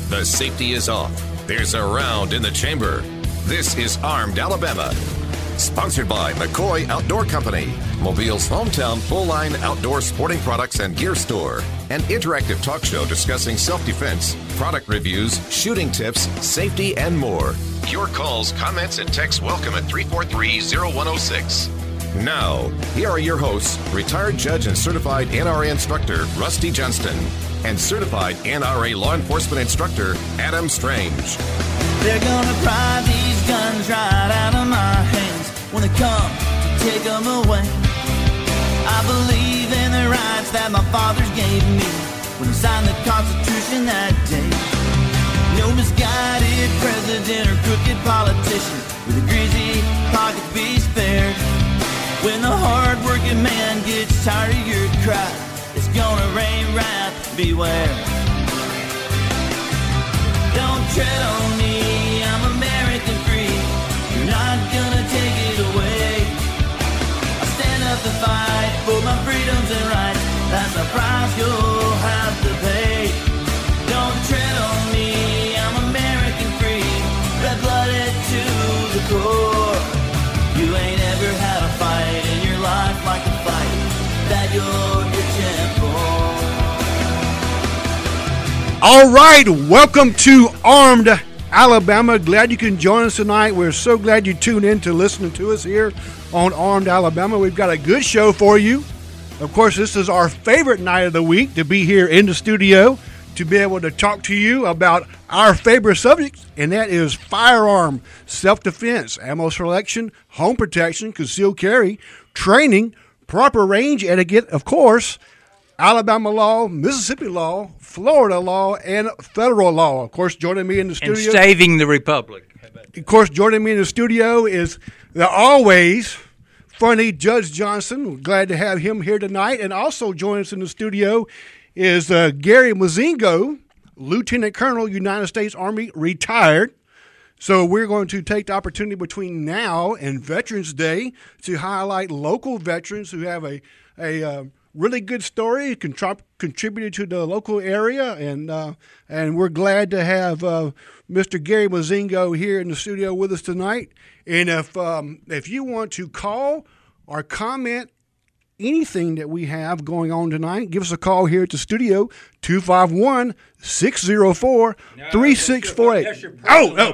The safety is off. There's a round in the chamber. This is Armed Alabama. Sponsored by McCoy Outdoor Company, Mobile's hometown full-line outdoor sporting products and gear store. An interactive talk show discussing self-defense, product reviews, shooting tips, safety, and more. Your calls, comments, and texts welcome at 343-0106. Now, here are your hosts, retired judge and certified NRA instructor Rusty Johnston and certified NRA law enforcement instructor Adam Strange. They're gonna pry these guns right out of my hands when they come to take them away. I believe in the rights that my fathers gave me when he signed the Constitution that day. No misguided president or crooked politician with a greasy pocket be spared. When the hard-working man gets tired of your cry, it's gonna rain wrath, beware. Don't tread on me, I'm American free. You're not gonna take it away. I stand up to fight for my freedoms and rights. That's the price you'll have to pay. Don't tread on me, I'm American free. Red-blooded to the core. You ain't ever had a fight in your life like the fight that you're itching for. All right, welcome to Armed Alabama. Glad you can join us tonight. We're so glad you tuned in to listening to us here on Armed Alabama. We've got a good show for you. Of course, this is our favorite night of the week to be here in the studio to be able to talk to you about our favorite subject, and that is firearm self-defense, ammo selection, home protection, concealed carry, training, proper range etiquette, of course, Alabama law, Mississippi law, Florida law, and federal law. Of course, joining me in the studio. And saving the republic. Of course, joining me in the studio is the always funny Judge Johnson. We're glad to have him here tonight. And also joining us in the studio is Gary Mozingo, Lieutenant Colonel, United States Army, retired. So we're going to take the opportunity between now and Veterans Day to highlight local veterans who have a really good story, contributed to the local area, and we're glad to have Mr. Gary Mozingo here in the studio with us tonight. And if you want to call or comment anything that we have going on tonight, give us a call here at the studio, 251-604-3648. Oh, no,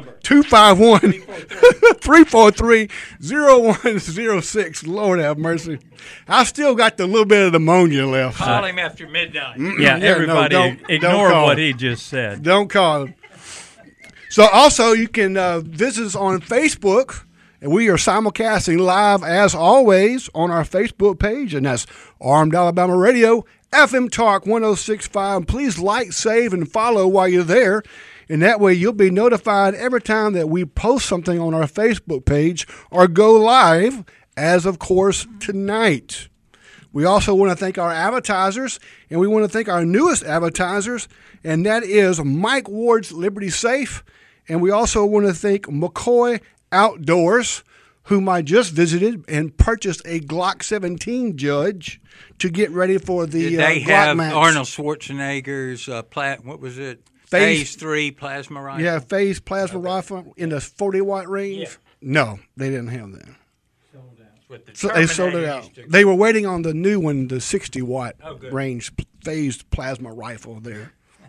251-343-0106. Lord have mercy. I still got the little bit of pneumonia left. Call him after midnight. Yeah, everybody ignore what he just said. Don't call him. So also you can visit us on Facebook. And we are simulcasting live, as always, on our Facebook page, and that's Armed Alabama Radio, FM Talk 106.5. Please like, save, and follow while you're there, and that way you'll be notified every time that we post something on our Facebook page or go live, as, of course, tonight. We also want to thank our advertisers, and we want to thank our newest advertisers, and that is Mike Ward's Liberty Safe, and we also want to thank McCoy Outdoors, whom I just visited and purchased a Glock 17, Judge, to get ready for the Did they Glock have match. Arnold Schwarzenegger's what was it? Phase 3 plasma rifle. Yeah, phase plasma rifle in the 40-watt range. Yeah. No, they didn't have that. So they sold it out. They were waiting on the new one, the 60-watt range phased plasma rifle there.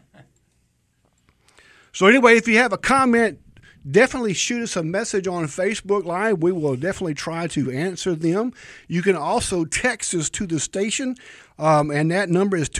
So anyway, if you have a comment, definitely shoot us a message on Facebook Live. We will definitely try to answer them. You can also text us to the station, and that number is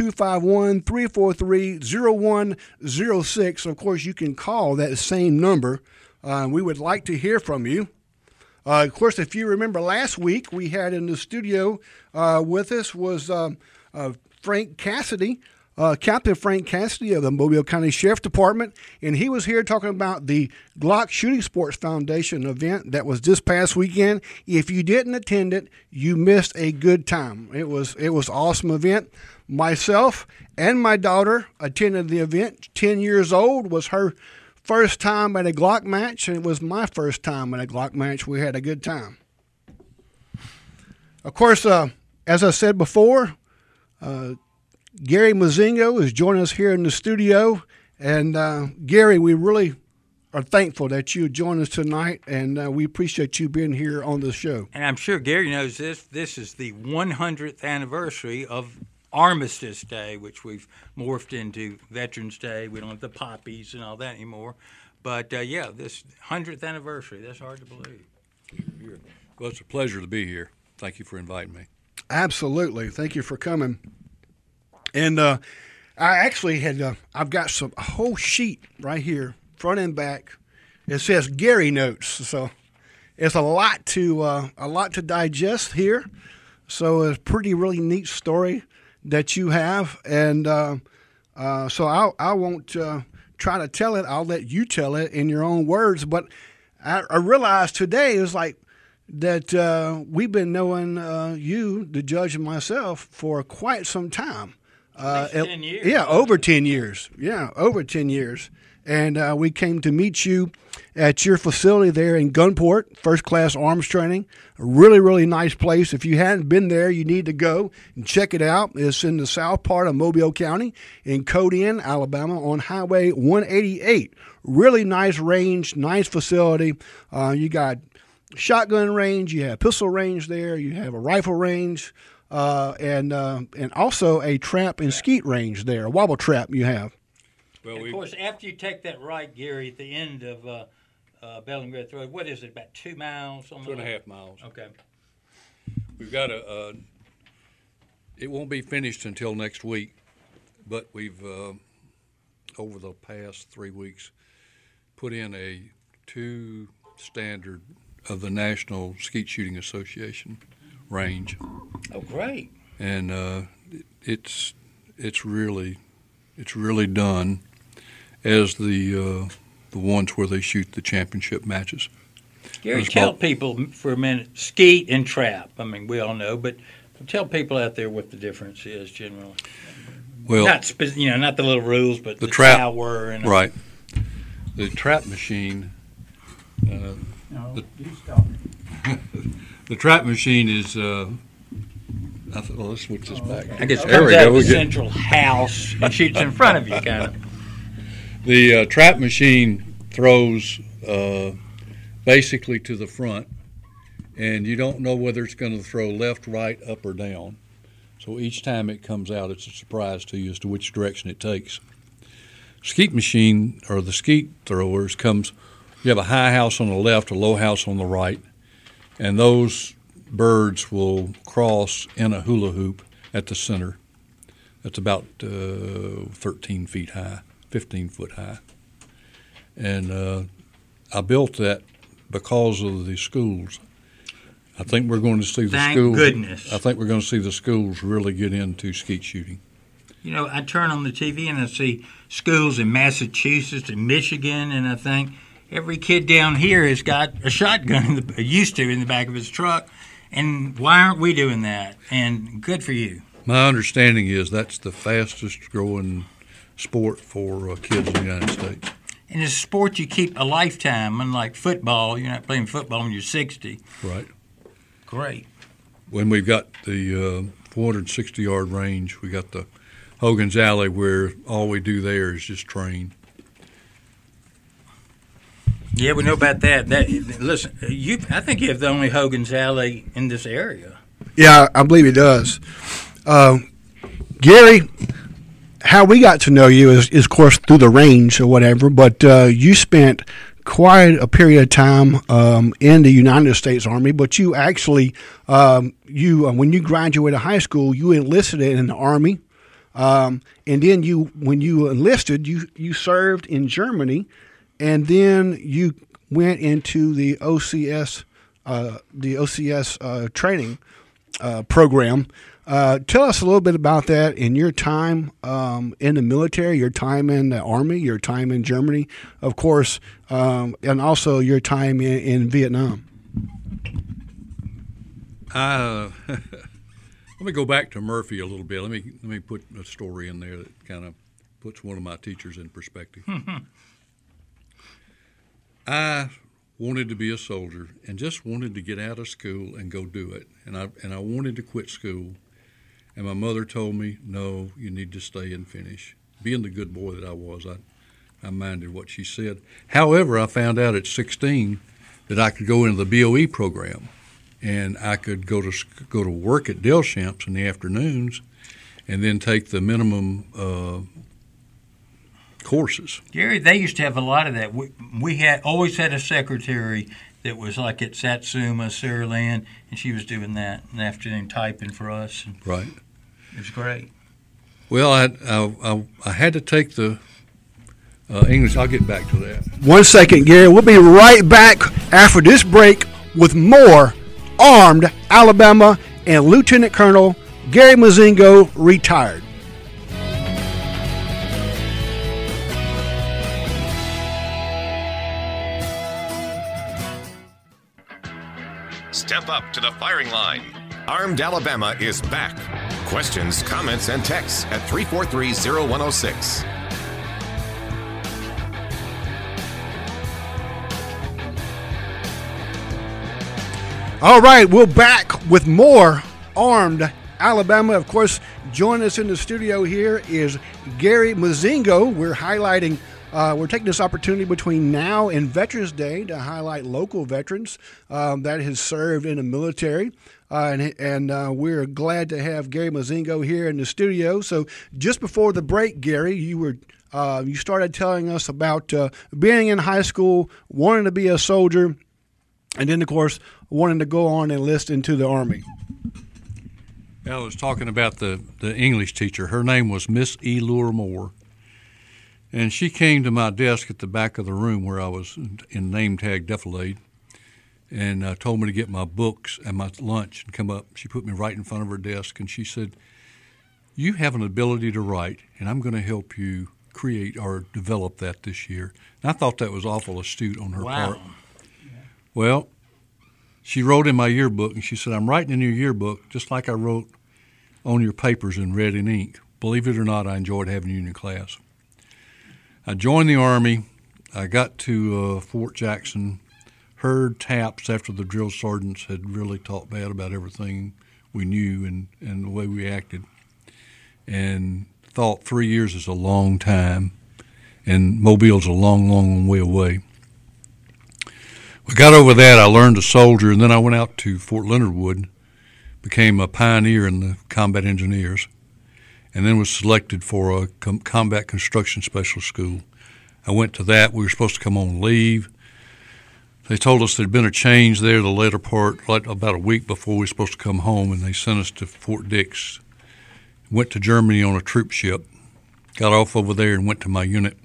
251-343-0106. Of course, you can call that same number. We would like to hear from you. Of course, if you remember last week, we had in the studio with us was Frank Cassidy, Captain Frank Cassidy of the Mobile County Sheriff's Department, and he was here talking about the Glock Shooting Sports Foundation event that was this past weekend. If you didn't attend it, you missed a good time. It was an awesome event. Myself and my daughter attended the event. 10 years old, was her first time at a Glock match, and it was my first time at a Glock match. We had a good time. Of course, as I said before, Gary Mozingo is joining us here in the studio, And Gary, we really are thankful that you joined us tonight, and we appreciate you being here on the show. And I'm sure Gary knows this. This is the 100th anniversary of Armistice Day, which we've morphed into Veterans Day. We don't have the poppies and all that anymore. But, this 100th anniversary, that's hard to believe. Well, it's a pleasure to be here. Thank you for inviting me. Absolutely. Thank you for coming. And I actually had I've got a whole sheet right here, front and back. It says Gary Notes. So it's a lot to digest here. So it's a really neat story that you have. And so I won't try to tell it. I'll let you tell it in your own words. But I realized today is like that we've been knowing you, the judge, and myself for quite some time. 10 years. Yeah, over 10 years. Yeah, over 10 years. And we came to meet you at your facility there in Gunport, first-class arms training. A really, really nice place. If you hadn't been there, you need to go and check it out. It's in the south part of Mobile County in Codian, Alabama, on Highway 188. Really nice range, nice facility. You got shotgun range, you have pistol range there, you have a rifle range, and also a trap and skeet range there, a wobble trap you have. Well, of course, after you take that right, Gary, at the end of Bellingreth Road, what is it, about 2 miles? 2.5 miles. Okay. We've got it won't be finished until next week, but we've, over the past 3 weeks, put in a 2 standard of the National Skeet Shooting Association range. Oh, great! And it's really done as the ones where they shoot the championship matches. Gary, tell people for a minute, skeet and trap. I mean, we all know, but tell people out there what the difference is generally. Well, not the little rules, but the trap tower and right. The trap machine. you stop. The trap machine is. Let's switch this back. I guess it comes out of the central house and shoots in front of you, kind of. The trap machine throws basically to the front, and you don't know whether it's going to throw left, right, up, or down. So each time it comes out, it's a surprise to you as to which direction it takes. Skeet machine, or the skeet throwers, you have a high house on the left, a low house on the right, and those birds will cross in a hula hoop at the center. That's about 13 feet high, 15 foot high. And I built that because of the schools. I think we're going to see the schools. Thank goodness. I think we're going to see the schools really get into skeet shooting. You know, I turn on the TV and I see schools in Massachusetts and Michigan, and I think every kid down here has got a shotgun, used to, in the back of his truck. And why aren't we doing that? And good for you. My understanding is that's the fastest growing sport for kids in the United States. And it's a sport you keep a lifetime, unlike football. You're not playing football when you're 60. Right. Great. When we've got the 460-yard range, we got the Hogan's Alley where all we do there is just train. Yeah, we know about that. Listen, I think you have the only Hogan's Alley in this area. Yeah, I believe he does. Gary, how we got to know you is of course, through the range or whatever, but you spent quite a period of time in the United States Army, but you actually, when you graduated high school, you enlisted in the Army, and then when you enlisted, you served in Germany, and then you went into the OCS training program. Tell us a little bit about that in your time in the military, your time in the Army, your time in Germany, of course, and also your time in Vietnam. Let me go back to Murphy a little bit. Let me put a story in there that kind of puts one of my teachers in perspective. I wanted to be a soldier and just wanted to get out of school and go do it. And I wanted to quit school. And my mother told me, no, you need to stay and finish. Being the good boy that I was, I minded what she said. However, I found out at 16 that I could go into the BOE program, and I could go to work at Delshamps in the afternoons, and then take the minimum courses. Gary, they used to have a lot of that. We always had a secretary that was like at Satsuma, Sarah Lynn, and she was doing that in the afternoon, typing for us. Right. It was great. Well, I had to take the English. I'll get back to that. 1 second, Gary. We'll be right back after this break with more Armed Alabama and Lieutenant Colonel Gary Mozingo, retired. Step up to the firing line. Armed Alabama is back. Questions, comments, and texts at 343-0106. All right, we're back with more Armed Alabama. Of course, joining us in the studio here is Gary Mozingo. We're highlighting we're taking this opportunity between now and Veterans Day to highlight local veterans that has served in the military. And we're glad to have Gary Mozingo here in the studio. So just before the break, Gary, you started telling us about being in high school, wanting to be a soldier, and then, of course, wanting to go on and enlist into the Army. I was talking about the English teacher. Her name was Miss Elure Moore. And she came to my desk at the back of the room where I was in name tag defilade and told me to get my books and my lunch and come up. She put me right in front of her desk, and she said, "You have an ability to write, and I'm going to help you create or develop that this year." And I thought that was awful astute on her part. Yeah. Well, she wrote in my yearbook, and she said, "I'm writing in your yearbook just like I wrote on your papers in red and ink. Believe it or not, I enjoyed having you in your class." I joined the Army. I got to Fort Jackson, heard taps after the drill sergeants had really talked bad about everything we knew and the way we acted, and thought 3 years is a long time, and Mobile's a long, long way away. We got over that. I learned to soldier, and then I went out to Fort Leonard Wood, became a pioneer in the combat engineers, and then was selected for a combat construction specialist school. I went to that. We were supposed to come on leave. They told us there'd been a change there the later part, like about a week before we were supposed to come home, and they sent us to Fort Dix. Went to Germany on a troop ship, got off over there and went to my unit.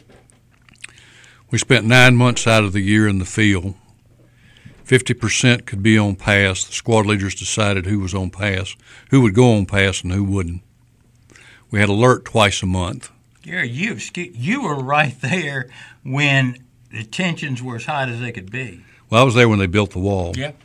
We spent 9 months out of the year in the field. 50% could be on pass. The squad leaders decided who was on pass, who would go on pass, and who wouldn't. We had alert twice a month. Gary, you were right there when the tensions were as hot as they could be. Well, I was there when they built the wall. Yeah.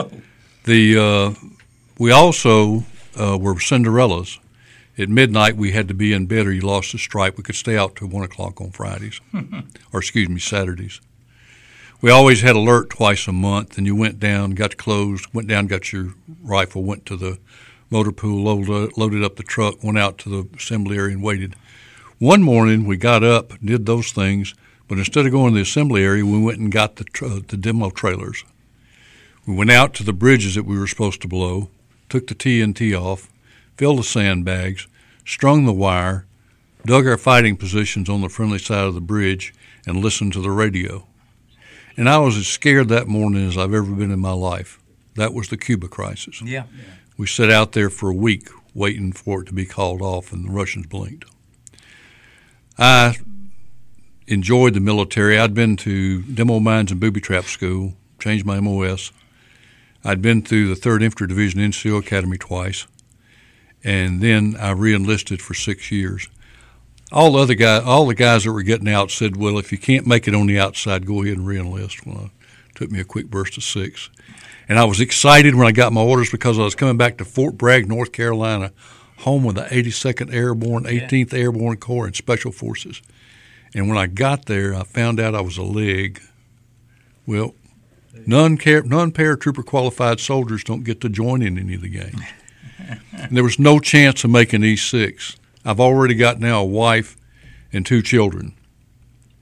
We also were Cinderellas. At midnight, we had to be in bed or you lost the stripe. We could stay out till 1 o'clock on Fridays, Saturdays. We always had alert twice a month, and you went down, got clothes, went down, got your rifle, went to the motor pool, loaded up the truck, went out to the assembly area and waited. One morning we got up, did those things, but instead of going to the assembly area, we went and got the demo trailers. We went out to the bridges that we were supposed to blow, took the TNT off, filled the sandbags, strung the wire, dug our fighting positions on the friendly side of the bridge, and listened to the radio. And I was as scared that morning as I've ever been in my life. That was the Cuba crisis. Yeah. We sat out there for a week waiting for it to be called off, and the Russians blinked. I enjoyed the military. I'd been to demo mines and booby trap school, changed my MOS. I'd been through the 3rd Infantry Division NCO Academy twice, and then I re-enlisted for 6 years. All the guys that were getting out said, "Well, if you can't make it on the outside, go ahead and re-enlist." Well, it took me a quick burst of 6. And I was excited when I got my orders because I was coming back to Fort Bragg, North Carolina, home with the 82nd Airborne, 18th Airborne Corps, and Special Forces. And when I got there, I found out I was a leg. Well, non-paratrooper qualified soldiers don't get to join in any of the games. And there was no chance of making E6. I've already got now a wife and 2 children.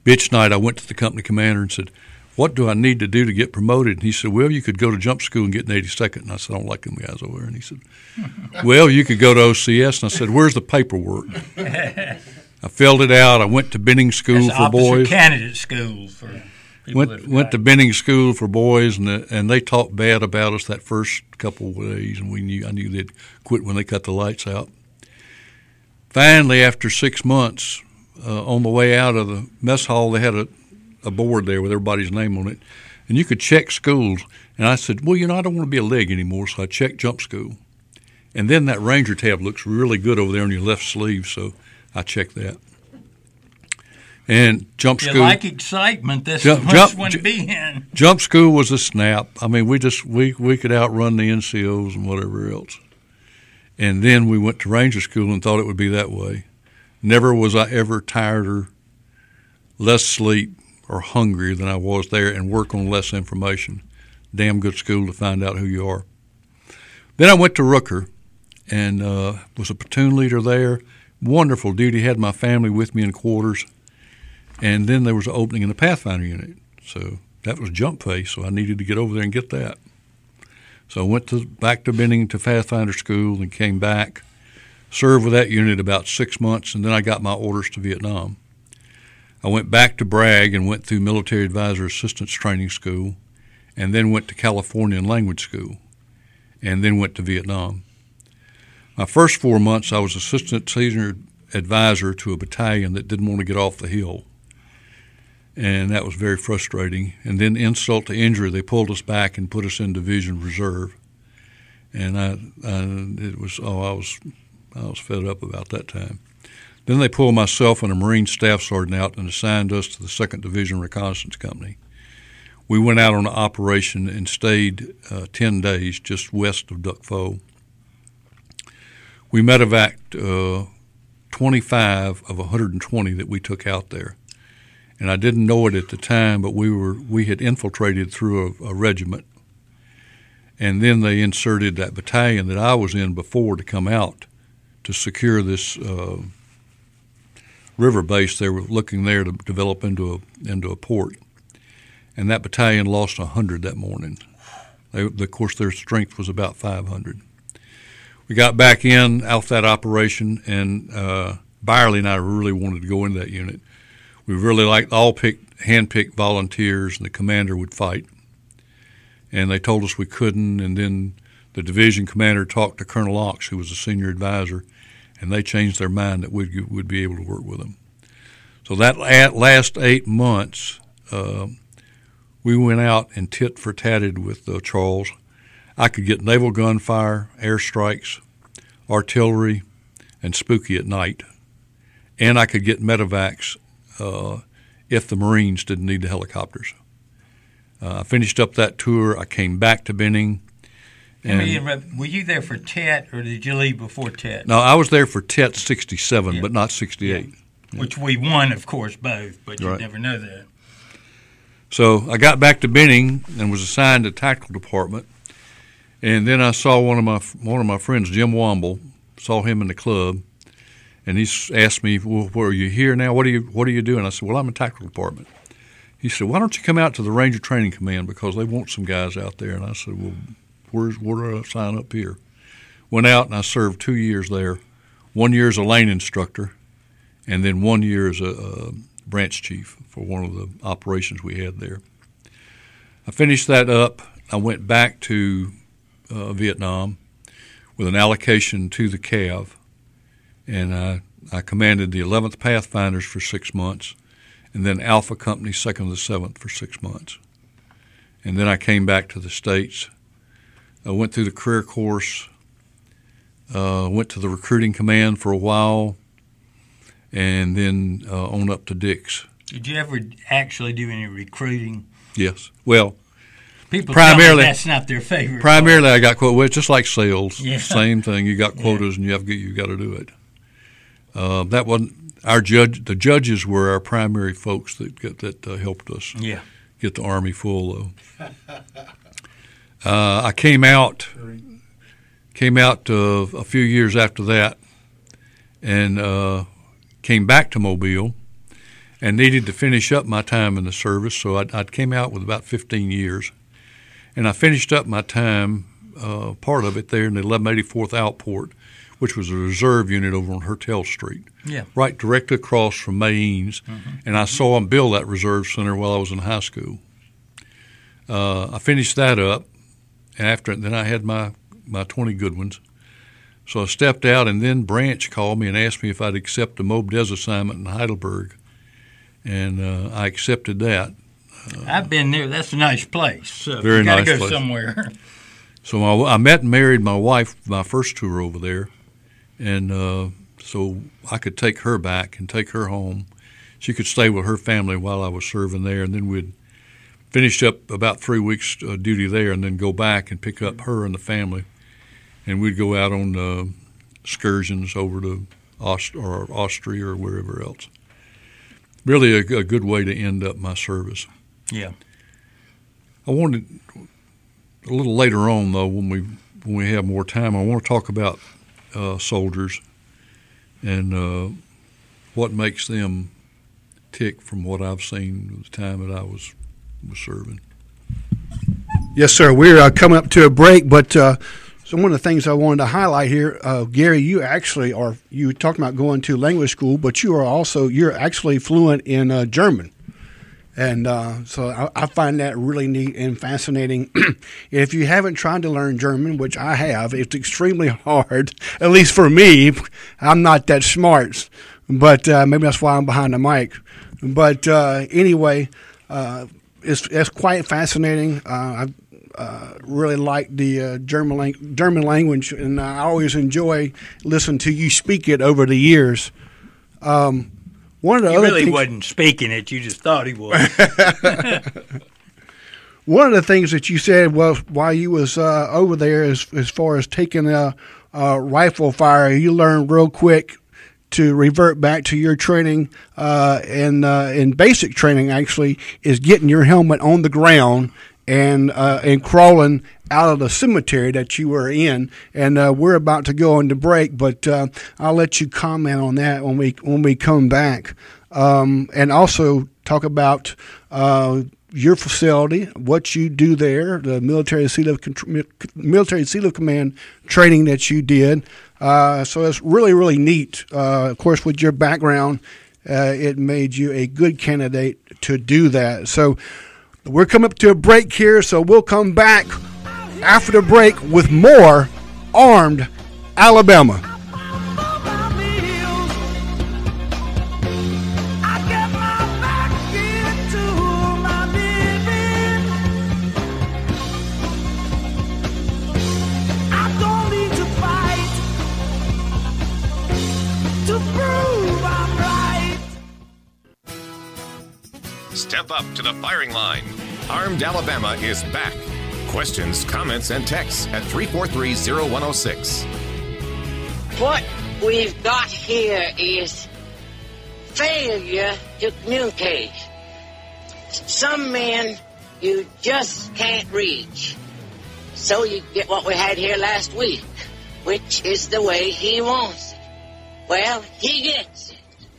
bitch night, I went to the company commander and said, what do I need to do to get promoted? And he said, well, you could go to jump school and get an 82nd. And I said, I don't like them guys over there. And he said, well, you could go to OCS. And I said, where's the paperwork? I filled it out. I went to Benning School for boys. Candidate school for went to Benning School for boys, and they talked bad about us that first couple of days, and I knew they'd quit when they cut the lights out. Finally, after 6 months, on the way out of the mess hall, they had a board there with everybody's name on it, and you could check schools. And I said, well, I don't want to be a leg anymore, so I checked jump school. And then that Ranger tab looks really good over there on your left sleeve, so I checked that. And jump school. You like excitement. That's the most one to be in. Jump school was a snap. I mean, we could outrun the NCOs and whatever else. And then we went to Ranger school and thought it would be that way. Never was I ever tired or less sleep or hungrier than I was there, and work on less information. Damn good school to find out who you are. Then I went to Rooker and was a platoon leader there. Wonderful duty. Had my family with me in quarters. And then there was an opening in the Pathfinder unit. So that was jump phase, so I needed to get over there and get that. So I went back to Benning to Pathfinder school and came back, served with that unit about 6 months, and then I got my orders to Vietnam. I went back to Bragg and went through Military Advisor Assistance Training School, and then went to California and Language School, and then went to Vietnam. My first 4 months, I was Assistant Senior Advisor to a battalion that didn't want to get off the hill, and that was very frustrating. And then insult to injury, they pulled us back and put us in Division Reserve, and I was fed up about that time. Then they pulled myself and a Marine Staff Sergeant out and assigned us to the 2nd Division Reconnaissance Company. We went out on an operation and stayed 10 days just west of Duck Foe. We medevaced 25 of 120 that we took out there. And I didn't know it at the time, but we had infiltrated through a regiment. And then they inserted that battalion that I was in before to come out to secure this river base. They were looking there to develop into a port. And that battalion lost 100 that morning. Of course, their strength was about 500. We got back in out that operation, and Byerly and I really wanted to go into that unit. We really liked hand-picked volunteers, and the commander would fight. And they told us we couldn't, and then the division commander talked to Colonel Ox, who was a senior advisor, and they changed their mind that we'd be able to work with them. So that last 8 months, we went out and tit-for-tatted with Charles. I could get naval gunfire, airstrikes, artillery, and spooky at night. And I could get medevacs if the Marines didn't need the helicopters. I finished up that tour. I came back to Benning. Were you there for Tet, or did you leave before Tet? No, I was there for Tet 67, but not 68. Yeah. Which we won, of course, both, but you never know that. So I got back to Benning and was assigned to tactical department. And then I saw one of my friends, Jim Womble, saw him in the club, and he asked me, well, are you here now? What are you doing? I said, well, I'm in tactical department. He said, why don't you come out to the Ranger Training Command, because they want some guys out there. And I said, well, where do I sign up here? Went out and I served 2 years there, 1 year as a lane instructor, and then 1 year as a branch chief for one of the operations we had there. I finished that up. I went back to Vietnam with an allocation to the CAV, and I commanded the 11th Pathfinders for 6 months, and then Alpha Company 2nd to the 7th for 6 months. And then I came back to the States. I went through the career course, went to the recruiting command for a while, and then on up to Dix. Did you ever actually do any recruiting? Yes. Well, people primarily that's not their favorite. Primarily, part. I got quotas. Well, it's just like sales. Yeah. Same thing. You got quotas, and you got to do it. That wasn't our judge. The judges were our primary folks that helped us. Yeah. Get the Army full though. I came out a few years after that, and came back to Mobile, and needed to finish up my time in the service. So I came out with about 15 years. And I finished up my time, part of it there in the 1184th Outport, which was a reserve unit over on Hertel Street, right directly across from Maynes. And I saw them build that reserve center while I was in high school. I finished that up, and then I had my 20 good ones. So I stepped out, and then Branch called me and asked me if I'd accept the Mob Des assignment in Heidelberg, and I accepted that. I've been there. That's a nice place. So very nice place. You got to go somewhere. So I met and married my wife my first tour over there, and so I could take her back and take her home. She could stay with her family while I was serving there, and then we'd finish up about 3 weeks duty there and then go back and pick up her and the family, and we'd go out on excursions over to Austria or wherever else. Really a good way to end up my service. Yeah. I wanted a little later on, though, when we have more time, I want to talk about soldiers and what makes them tick from what I've seen the time that I was serving. Yes, sir. We're coming up to a break, but so one of the things I wanted to highlight here, Gary, you talking about going to language school, but you're actually fluent in German. And so I find that really neat and fascinating. If you haven't tried to learn German, which I have, it's extremely hard, at least for me. I'm not that smart, but maybe that's why I'm behind the mic. But anyway, it's quite fascinating. I really like the German language, and I always enjoy listening to you speak it over the years. One of the he other really things, wasn't speaking it. You just thought he was. One of the things that you said was while you was over there, as far as taking a rifle fire, you learned real quick to revert back to your training, and basic training actually is getting your helmet on the ground and crawling out of the cemetery that you were in. And we're about to go into break, but I'll let you comment on that when we come back, and also talk about your facility, what you do there, the military seal of command training that you did. So it's really, really neat. Of course, with your background, it made you a good candidate to do that. So we're coming up to a break here, so we'll come back after the break with more Armed Alabama. Step up to the firing line. Armed Alabama is back. Questions, comments, and texts at 343-0106. What we've got here is failure to communicate. Some men you just can't reach. So you get what we had here last week, which is the way he wants it. Well, he gets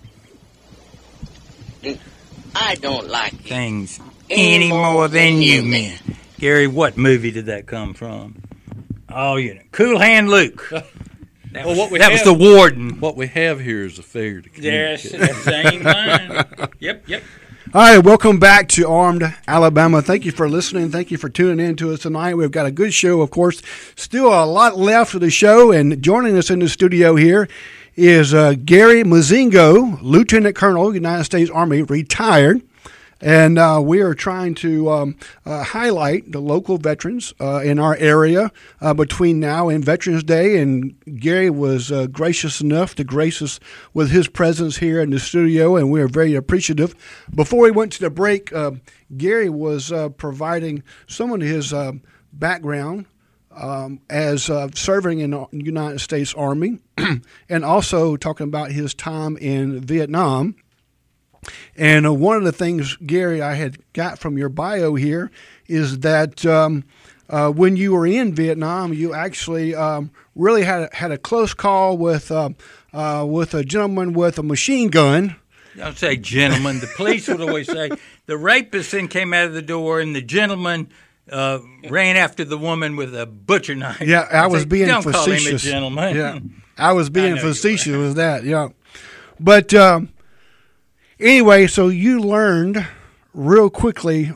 it. I don't like things any more than you men. Gary, what movie did that come from? Oh, Cool Hand Luke. That was the warden. What we have here is a failure to communicate. Yes, that same line. Yep. All right, welcome back to Armed Alabama. Thank you for listening. Thank you for tuning in to us tonight. We've got a good show, of course. Still a lot left of the show, and joining us in the studio here is Gary Mozingo, Lieutenant Colonel, United States Army, retired. And we are trying to highlight the local veterans in our area between now and Veterans Day. And Gary was gracious enough to grace us with his presence here in the studio, and we are very appreciative. Before we went to the break, Gary was providing some of his background as serving in the United States Army and also talking about his time in Vietnam. And one of the things, Gary, I had got from your bio here is that when you were in Vietnam, you actually really had a close call with a gentleman with a machine gun. I'll say gentleman. The police would always say the rapist then came out of the door, and the gentleman ran after the woman with a butcher knife. Yeah, I was being Don't facetious. Call him a gentleman. Yeah, I was being facetious with that. Yeah, but anyway, so you learned real quickly,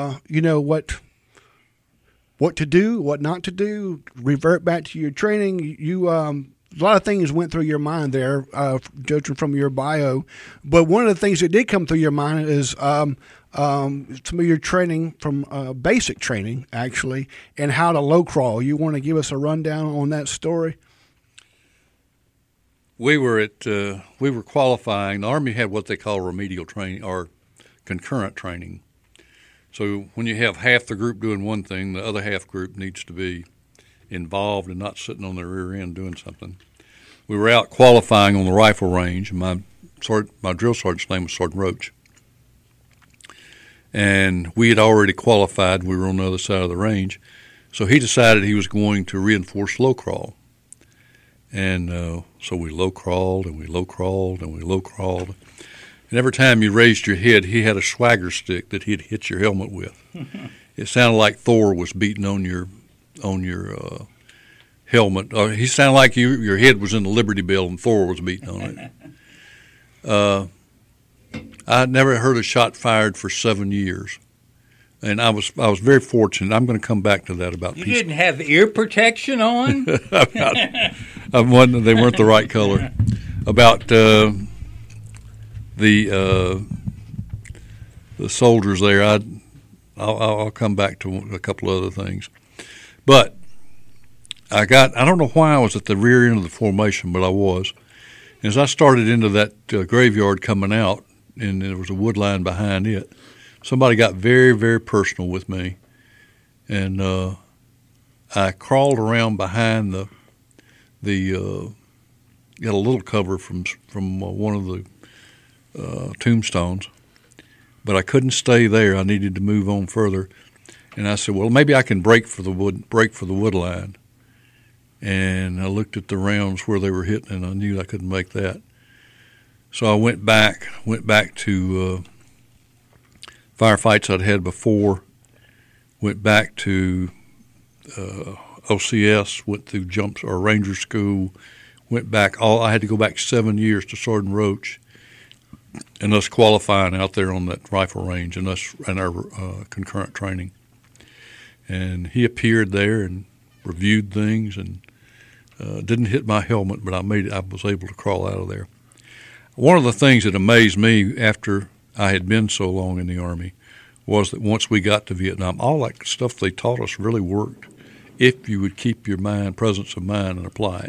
what to do, what not to do. Revert back to your training. You a lot of things went through your mind there, judging from your bio. But one of the things that did come through your mind is some of your training from basic training, actually, and how to low crawl. You want to give us a rundown on that story? We were qualifying. The Army had what they call remedial training or concurrent training. So when you have half the group doing one thing, the other half group needs to be involved and not sitting on their rear end doing something. We were out qualifying on the rifle range, and my drill sergeant's name was Sergeant Roach. And we had already qualified. We were on the other side of the range. So he decided he was going to reinforce low crawl. And so we low crawled and we low crawled and we low crawled. And every time you raised your head, he had a swagger stick that he'd hit your helmet with. It sounded like Thor was beating on your helmet. He sounded like your head was in the Liberty Bell and Thor was beating on it. I had never heard a shot fired for 7 years, and I was very fortunate. I'm going to come back to that about. You didn't have ear protection on. They weren't the right color. About the soldiers there, I'll come back to a couple of other things, but I don't know why I was at the rear end of the formation, but I was. As I started into that graveyard coming out, and there was a wood line behind it, somebody got very, very personal with me, and I crawled around behind got a little cover from one of the tombstones, but I couldn't stay there. I needed to move on further, and I said, well, maybe I can break for the wood line. And I looked at the rounds where they were hitting, and I knew I couldn't make that. So I went back to firefights I'd had before, went back to OCS, went through jumps or Ranger School, went back. I had to go back 7 years to Sergeant Roach, and us qualifying out there on that rifle range, and our concurrent training. And he appeared there and reviewed things, and didn't hit my helmet, but I was able to crawl out of there. One of the things that amazed me after I had been so long in the Army was that once we got to Vietnam, all that stuff they taught us really worked if you would keep your presence of mind, and apply it.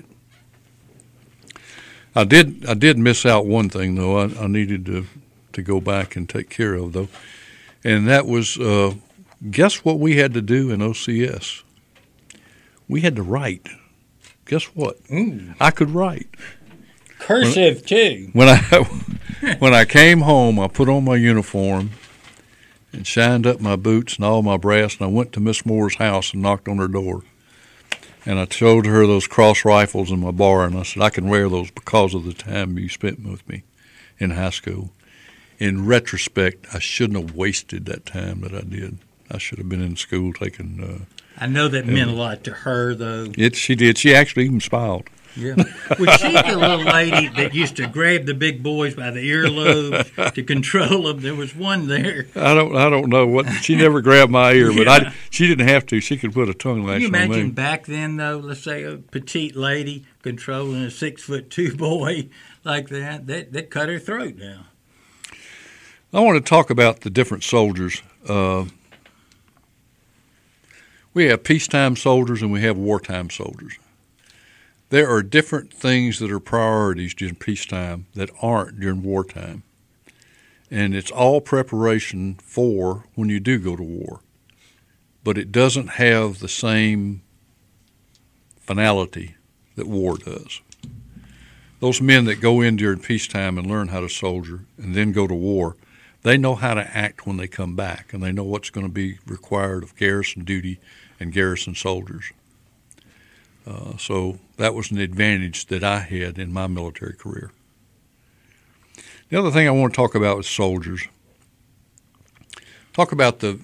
I did miss out one thing, though. I needed to go back and take care of, though, and that was guess what we had to do in OCS? We had to write. Guess what? I could write. Cursive, too. When I came home, I put on my uniform and shined up my boots and all my brass, and I went to Miss Moore's house and knocked on her door. And I showed her those cross rifles in my bar, and I said, I can wear those because of the time you spent with me in high school. In retrospect, I shouldn't have wasted that time that I did. I should have been in school taking I know that meant a lot to her, though. She did. She actually even smiled. Yeah. Was she the little lady that used to grab the big boys by the earlobes to control them? There was one there. I don't know what. She never grabbed my ear, but she didn't have to. She could put a tongue lash on me. Can you imagine back then, though? Let's say a petite lady controlling a 6'2" boy like that. That cut her throat down. I want to talk about the different soldiers. We have peacetime soldiers and we have wartime soldiers. There are different things that are priorities during peacetime that aren't during wartime. And it's all preparation for when you do go to war. But it doesn't have the same finality that war does. Those men that go in during peacetime and learn how to soldier and then go to war, they know how to act when they come back, and they know what's going to be required of garrison duty and garrison soldiers. So that was an advantage that I had in my military career. The other thing I want to talk about with soldiers, talk about the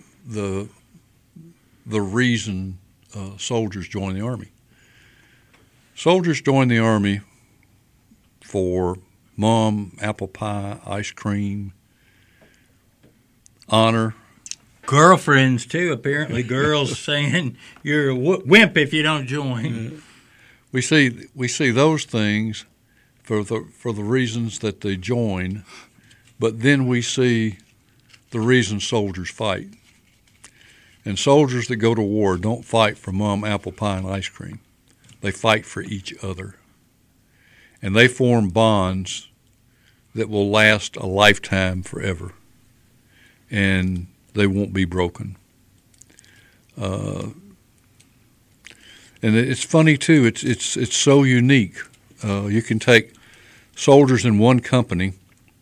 reason soldiers join the Army. Soldiers join the Army for mom, apple pie, ice cream, honor. Girlfriends, too, apparently. Girls saying you're a wimp if you don't join. We see those things for the reasons that they join, but then we see the reasons soldiers fight. And soldiers that go to war don't fight for mom, apple pie, and ice cream. They fight for each other. And they form bonds that will last a lifetime forever. And they won't be broken. And it's funny, too. It's so unique. You can take soldiers in one company,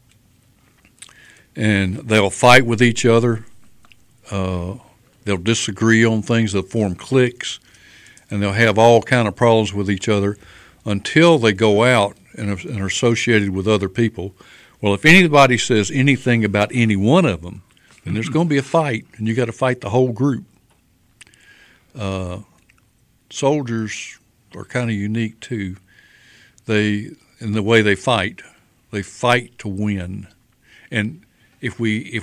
and they'll fight with each other. They'll disagree on things. They'll form cliques, and they'll have all kind of problems with each other until they go out and are associated with other people. Well, if anybody says anything about any one of them, then there's going to be a fight, and you got to fight the whole group. Soldiers are kind of unique too. In the way they fight to win, and if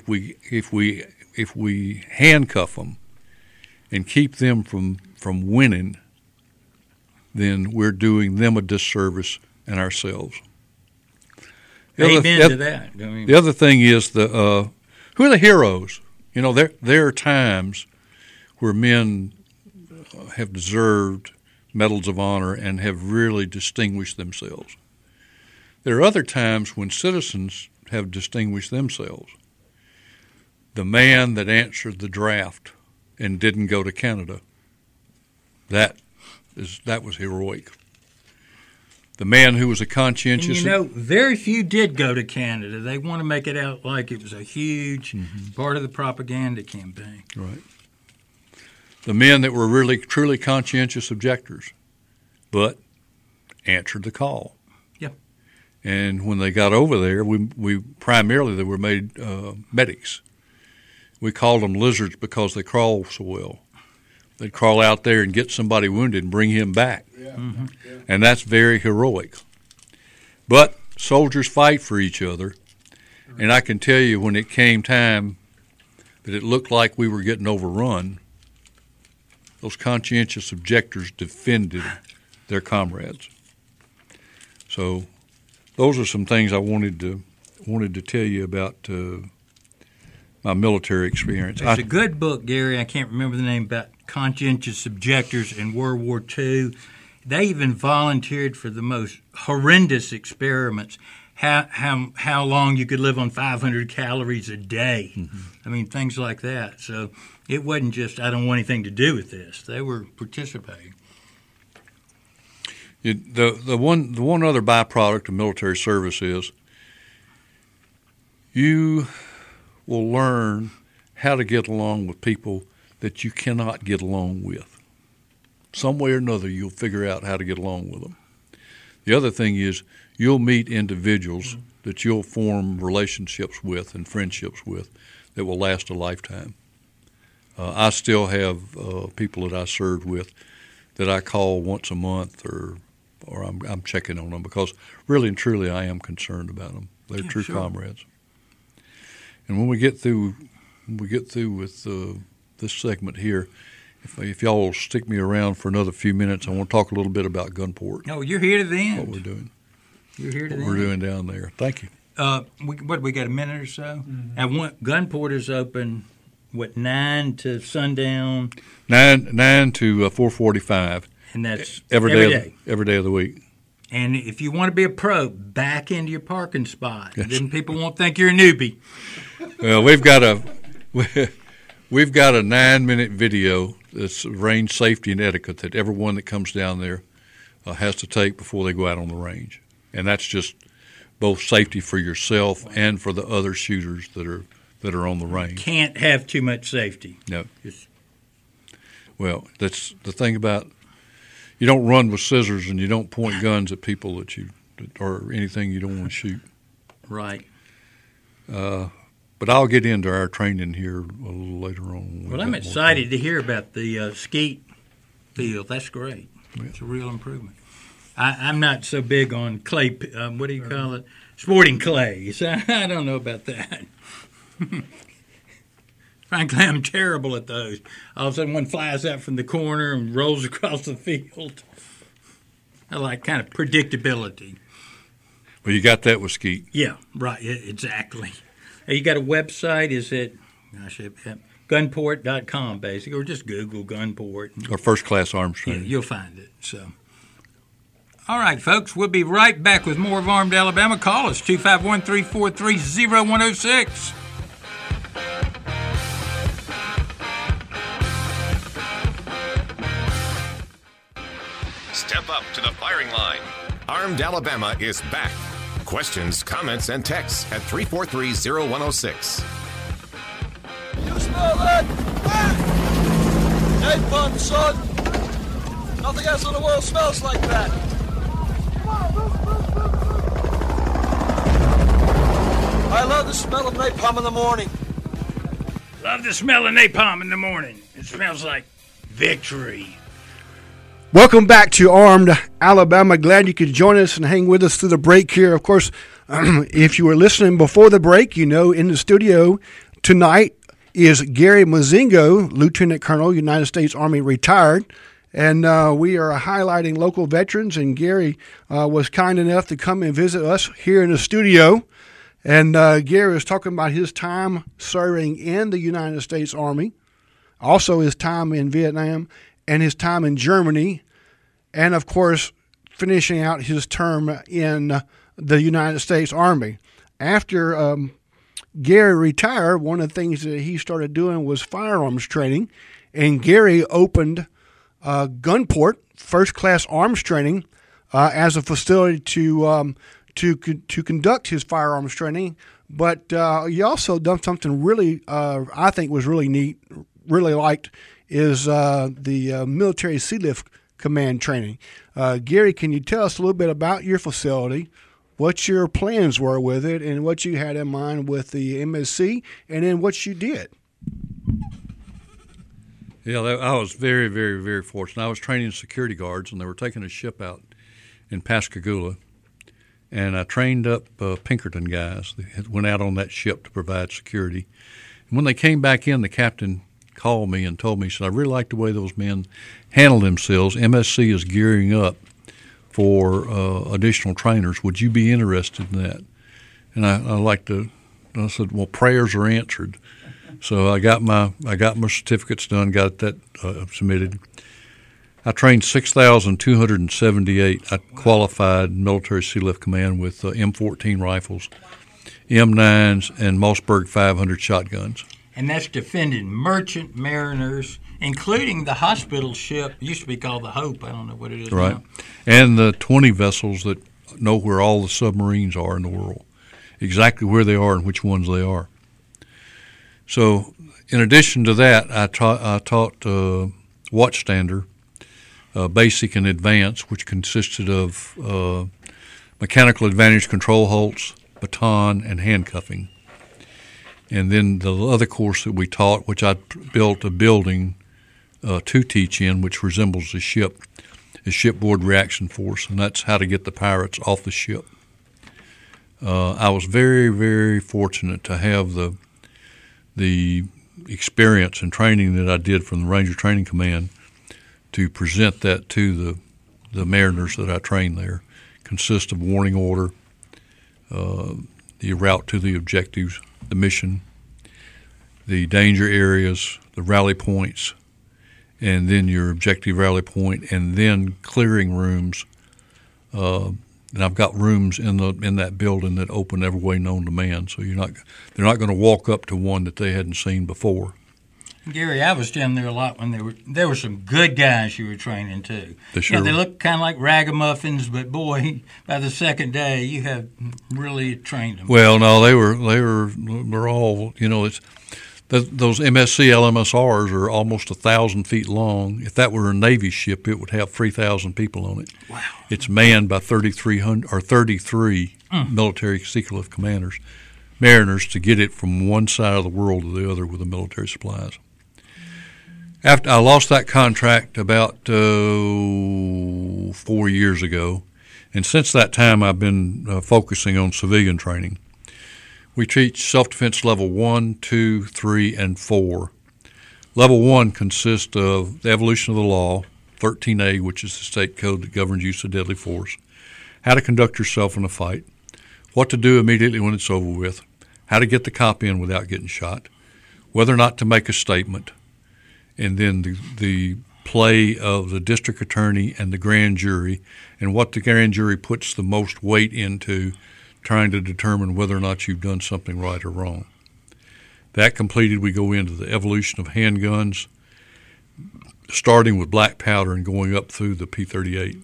we handcuff them and keep them from winning, then we're doing them a disservice and ourselves. Amen to that. I mean, the other thing is who are the heroes? You know, there are times where men have deserved medals of honor and have really distinguished themselves. There are other times when citizens have distinguished themselves. The man that answered the draft and didn't go to Canada, that was heroic. The man who was a conscientious... And very few did go to Canada. They want to make it out like it was a huge part of the propaganda campaign. Right. The men that were really, truly conscientious objectors, but answered the call. Yep. And when they got over there, we primarily they were made medics. We called them lizards because they crawl so well. They'd crawl out there and get somebody wounded and bring him back. Yeah. Mm-hmm. Yeah. And that's very heroic. But soldiers fight for each other. And I can tell you when it came time that it looked like we were getting overrun, those conscientious objectors defended their comrades. So those are some things I wanted to tell you about my military experience. It's a good book, Gary. I can't remember the name, about conscientious objectors in World War II. They even volunteered for the most horrendous experiments. How long you could live on 500 calories a day. Mm-hmm. I mean, things like that. So it wasn't just, I don't want anything to do with this. They were participating. The one other byproduct of military service is you will learn how to get along with people that you cannot get along with. Some way or another, you'll figure out how to get along with them. The other thing is you'll meet individuals that you'll form relationships with and friendships with that will last a lifetime. I still have people that I served with that I call once a month, or I'm checking on them because really and truly I am concerned about them. They're true comrades. And when we get through with this segment here, if y'all will stick me around for another few minutes, I want to talk a little bit about Gunport. Oh, you're here to the end. What we're doing. You're here to the end. What we're doing down there. Thank you. We got a minute or so? Mm-hmm. Gunport is open, 9 to sundown? 9 to 4:45. And that's every day. Every day of the week. And if you want to be a pro, back into your parking spot. Yes. Then people won't think you're a newbie. Well, we've got a 9-minute video that's range safety and etiquette that everyone that comes down there has to take before they go out on the range, and that's just both safety for yourself and for the other shooters that are on the range. Can't have too much safety. No. Well, that's the thing about you don't run with scissors and you don't point guns at people or anything you don't want to shoot. Right. But I'll get into our training here a little later on. Well, I'm excited to hear about the skeet field. That's great. Yeah. It's a real improvement. I'm not so big on clay, what do you call it? Sporting clays. I don't know about that. Frankly, I'm terrible at those. All of a sudden, one flies out from the corner and rolls across the field. I like kind of predictability. Well, you got that with skeet. Yeah, right, exactly. You got a website? Is it gunport.com, basically, or just Google Gunport. Or First Class Arms Training. Yeah, you'll find it. So, all right, folks, we'll be right back with more of Armed Alabama. Call us, 251-343-0106. Step up to the firing line. Armed Alabama is back. Questions, comments, and texts at 343-0106. You smell that? Napalm, son. Nothing else in the world smells like that. I love the smell of napalm in the morning. Love the smell of napalm in the morning. It smells like victory. Welcome back to Armed Alabama. Glad you could join us and hang with us through the break here. Of course, if you were listening before the break, you know in the studio tonight is Gary Mozingo, Lieutenant Colonel, United States Army retired. And we are highlighting local veterans, and Gary was kind enough to come and visit us here in the studio. And Gary was talking about his time serving in the United States Army, also his time in Vietnam, and his time in Germany, and, of course, finishing out his term in the United States Army. After Gary retired, one of the things that he started doing was firearms training, and Gary opened Gunport, First Class Arms Training, as a facility to conduct his firearms training. But he also done something really, I think was really neat, really liked, is the Military Sealift Command training. Gary, can you tell us a little bit about your facility, what your plans were with it, and what you had in mind with the MSC, and then what you did? Yeah, I was very, very, very fortunate. I was training security guards, and they were taking a ship out in Pascagoula, and I trained up Pinkerton guys that went out on that ship to provide security. And when they came back in, the captain called me and told me, he said, I really like the way those men handled themselves. MSC is gearing up for additional trainers. Would you be interested in that? And I said, well, prayers are answered. So I got my certificates done, got that submitted. I trained 6,278. I qualified Military Sealift Command with M14 rifles, M9s, and Mossberg 500 shotguns. And that's defending merchant mariners, including the hospital ship, used to be called the Hope. I don't know what it is right now. And the 20 vessels that know where all the submarines are in the world, exactly where they are and which ones they are. So in addition to that, I taught Watchstander, basic and advanced, which consisted of mechanical advantage control holds, baton, and handcuffing. And then the other course that we taught, which I built a building to teach in, which resembles a ship, is shipboard reaction force, and that's how to get the pirates off the ship. I was very, very fortunate to have the experience and training that I did from the Ranger Training Command to present that to the mariners that I trained there. Consists of warning order, the route to the objectives, the mission, the danger areas, the rally points, and then your objective rally point, and then clearing rooms. And I've got rooms in that building that open every way known to man, so they're not going to walk up to one that they hadn't seen before. Gary, I was down there a lot when there were some good guys you were training too. They looked kind of like ragamuffins, but boy, by the second day you have really trained them. Well, no, they're all, it's those MSC LMSRs are almost 1,000 feet long. If that were a Navy ship, it would have 3,000 people on it. Wow! It's manned by 33 military sealift commanders. mariners to get it from one side of the world to the other with the military supplies. After I lost that contract about 4 years ago, and since that time I've been focusing on civilian training. We teach self-defense level 1, 2, 3, and 4. Level 1 consists of the evolution of the law, 13A, which is the state code that governs use of deadly force, how to conduct yourself in a fight, what to do immediately when it's over with, how to get the cop in without getting shot, whether or not to make a statement, and then the play of the district attorney and the grand jury, and what the grand jury puts the most weight into trying to determine whether or not you've done something right or wrong. That completed, we go into the evolution of handguns, starting with black powder and going up through the P38.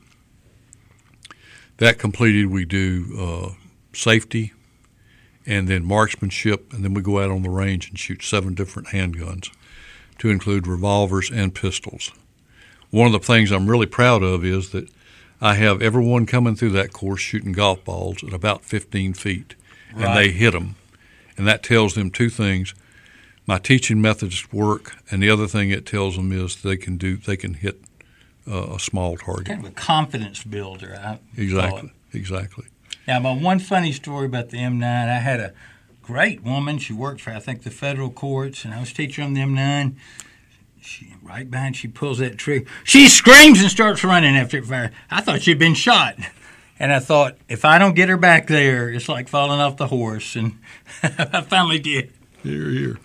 That completed, we do safety and then marksmanship, and then we go out on the range and shoot 7 different handguns to include revolvers and pistols. One of the things I'm really proud of is that I have everyone coming through that course shooting golf balls at about 15 feet, and they hit them. And that tells them 2 things. My teaching methods work, and the other thing it tells them is they can hit a small target. Kind of a confidence builder. Exactly. Now, my one funny story about the M9, I had a great woman. She worked for, I think, the federal courts, and I was teaching on the M9. Right behind, she pulls that trigger. She screams and starts running after it fire. I thought she'd been shot. And I thought, if I don't get her back there, it's like falling off the horse. And I finally did. Here.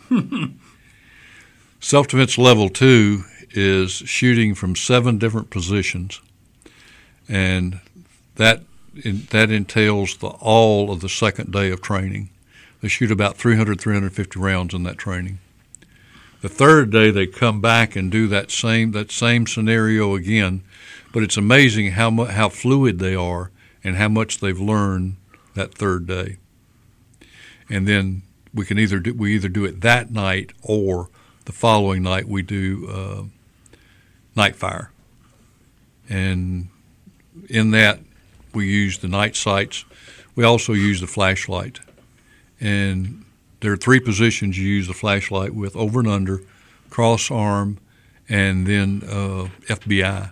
Self-defense level 2 is shooting from 7 different positions. And that entails all of the second day of training. They shoot about 300, 350 rounds in that training. The third day, they come back and do that same scenario again, but it's amazing how fluid they are and how much they've learned that third day. And then we either do it that night or the following night we do night fire. And in that, we use the night sights. We also use the flashlight, and there are 3 positions you use the flashlight with: over and under, cross arm, and then FBI.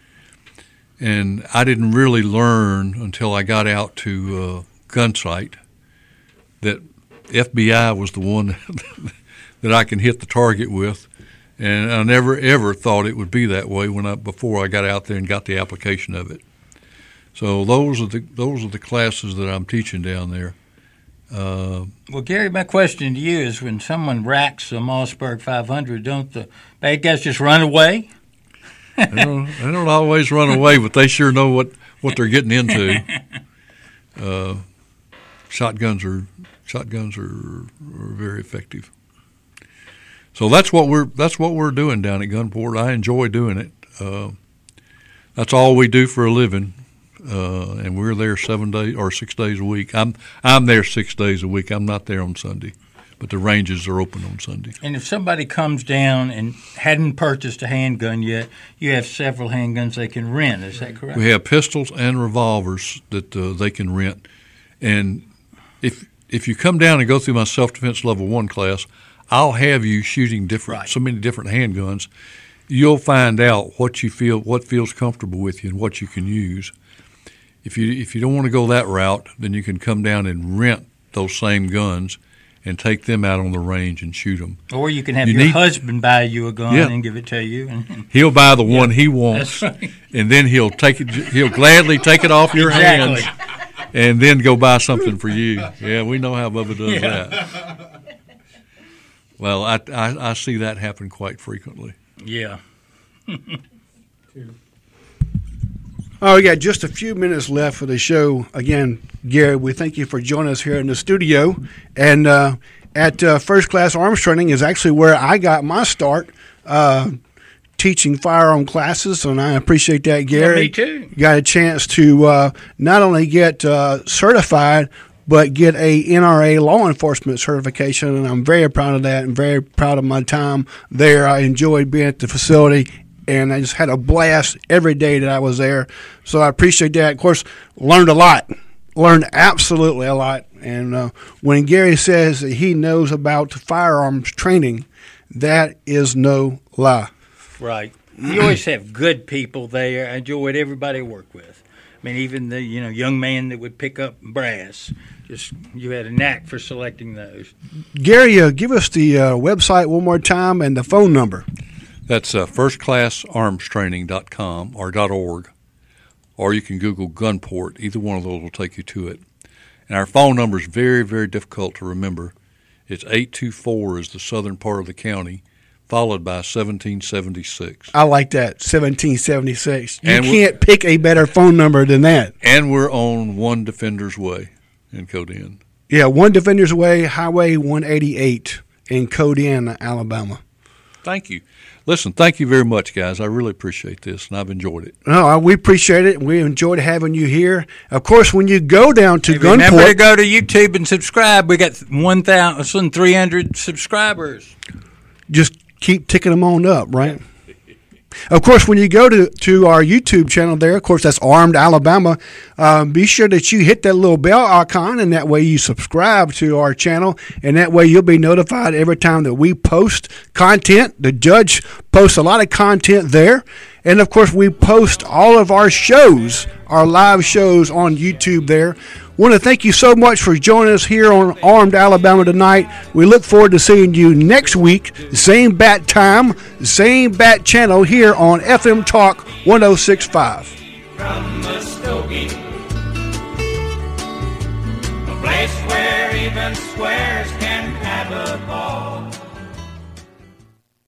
And I didn't really learn until I got out to gun sight that FBI was the one that I can hit the target with. And I never ever thought it would be that way before I got out there and got the application of it. So those are the classes that I'm teaching down there. Well, Gary, my question to you is, when someone racks a Mossberg 500, don't the bad guys just run away? They don't always run away, but they sure know what they're getting into. Shotguns are very effective. So that's what we're doing down at Gunport. I enjoy doing it. That's all we do for a living. And we're there 7 days or 6 days a week. I'm there 6 days a week. I'm not there on Sunday, but the ranges are open on Sunday. And if somebody comes down and hadn't purchased a handgun yet, you have several handguns they can rent. Is that correct? We have pistols and revolvers that they can rent. And if you come down and go through my self-defense level 1 class, I'll have you shooting so many different handguns. You'll find out what feels comfortable with you and what you can use. If you don't want to go that route, then you can come down and rent those same guns and take them out on the range and shoot them. Or you can have your husband buy you a gun and give it to you. He'll buy the one he wants, and then he'll gladly take it off your hands and then go buy something for you. Yeah, we know how Bubba does that. Well, I see that happen quite frequently. Yeah. Oh, we got just a few minutes left for the show. Again, Gary, we thank you for joining us here in the studio. And at First Class Arms Training is actually where I got my start teaching firearm classes, and I appreciate that, Gary. Yeah, me too. Got a chance to not only get certified, but get a NRA law enforcement certification, and I'm very proud of that and very proud of my time there. I enjoyed being at the facility, and I just had a blast every day that I was there. So I appreciate that. Of course, learned a lot. Learned absolutely a lot. And when Gary says that he knows about firearms training, that is no lie. Right. You always have good people there. I enjoyed everybody I work with. I mean, even the young man that would pick up brass. Just you had a knack for selecting those. Gary, give us the website one more time and the phone number. That's firstclassarmstraining.com or .org, or you can Google Gunport. Either one of those will take you to it. And our phone number is very, very difficult to remember. It's 824 is the southern part of the county, followed by 1776. I like that, 1776. You can't pick a better phone number than that. And we're on One Defender's Way in Codin. Yeah, One Defender's Way, Highway 188 in Codin, Alabama. Thank you. Listen, thank you very much, guys. I really appreciate this, and I've enjoyed it. No, we appreciate it. We enjoyed having you here. Of course, when you go down to Gunport, remember to go to YouTube and subscribe. We got 1,300 subscribers. Just keep ticking them on up, right? Of course, when you go to our YouTube channel there, of course, that's Armed Alabama, be sure that you hit that little bell icon, and that way you subscribe to our channel, and that way you'll be notified every time that we post content. The Judge posts a lot of content there, and, of course, we post all of our shows, our live shows on YouTube there. Want to thank you so much for joining us here on Armed Alabama tonight. We look forward to seeing you next week, same bat time, same bat channel here on FM Talk 106.5. From Muskogee, a place where even squares can have a ball.